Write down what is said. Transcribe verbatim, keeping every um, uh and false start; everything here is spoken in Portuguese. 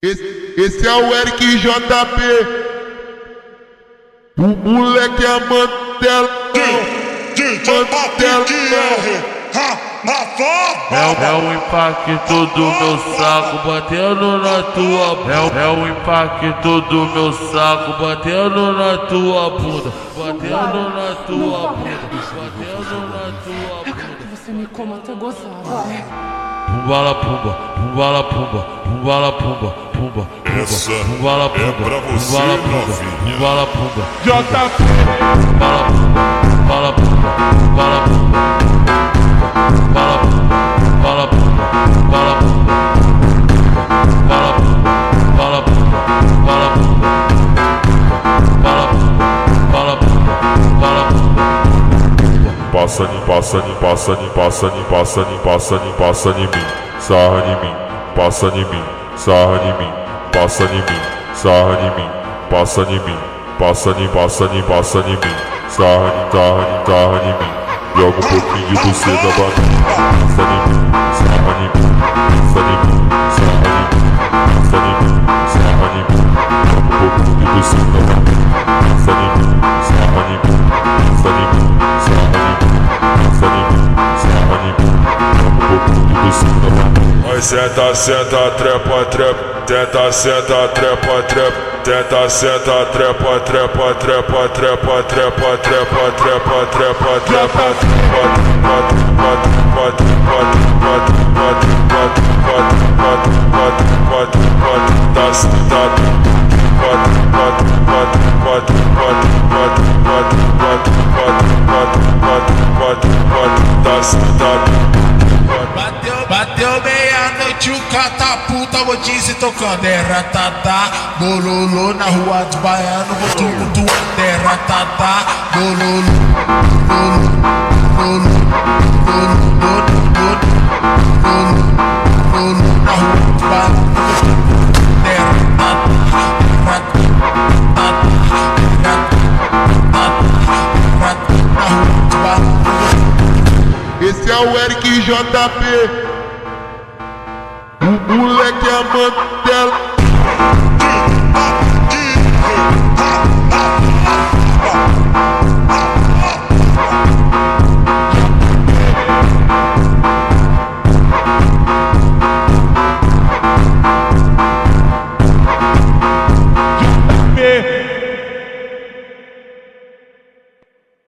Esse, esse é o Eric J P. O moleque é Mantela. Mantela. É, é o impacto do meu saco batendo na tua. É, é o impacto do meu saco batendo na tua bunda. Batendo na tua bunda. Batendo na tua bunda. Eu quero que você me coma até gozar, vai. Pumbala pumba, pumbala pumba, pumbala pumba, pumba, Essa pumbala pumba, é pra você, pumbala pumba, novinha. pumbala pumba, J P. pumbala pumba, pumbala pumba, pumbala pumba, pumbala pumba, pumbala pumba, pumbala pumba, pumbala pumba, pumbala pumba, pumbala pumba, pumbala pumba, pumbala pumba, pumbala pumba. Passa em, passa em, passa em, passa em, passa em, passa em, passa em mim, sarra em mim, passa em mim, sarra em mim, passa em mim, sarra em mim, passa em mim, passa em, passa em, passa em mim, sarra em, sarra em, sarra em mim, joga um pouquinho de você da banana, passa em mim, sarra em mim, passa em mim, sarra em mim, passa em mim, sarra em mim, joga um pouquinho de você da banana, passa em mim, sarra em mim, passa em mim, sarra em mim. Oi, senta, senta, trepa, trepa, tenta, senta, trepa, trepa, tenta, senta, trepa, trepa, trepa, trepa, trepa, trepa, trepa, trepa, trepa, Bateu, bateu meia-noite, o catapulta, vou dizer tocando. É ratatá, bololô na rua dos baianos, vou tumultuando. É ratatá, bololô, bololô, bololô, bololô, bololô, bololô na rua dos baianos. É ratatá, ratatá, ratatá, ratatá na rua dos baianos. Esse é o Eric J P. O moleque é Mantela.